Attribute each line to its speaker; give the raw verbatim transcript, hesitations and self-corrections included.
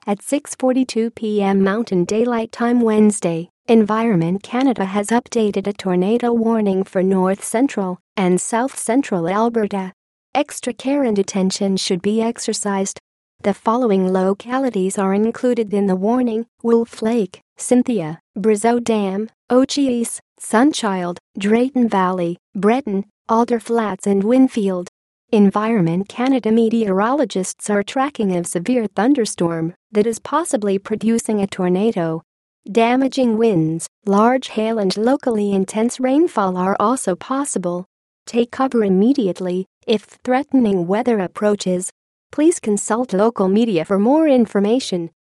Speaker 1: At six forty-two p m Mountain Daylight Time Wednesday, Environment Canada has updated a tornado warning for north central and south central Alberta. Extra care and attention should be exercised. The following localities are included in the warning: Wolf Lake, Cynthia, Brazeau Dam, Ochiltree, Sunchild, Drayton Valley, Breton, Alder Flats and Winfield. Environment Canada meteorologists are tracking a severe thunderstorm that is possibly producing a tornado. Damaging winds, large hail and locally intense rainfall are also possible. Take cover immediately if threatening weather approaches. Please consult local media for more information.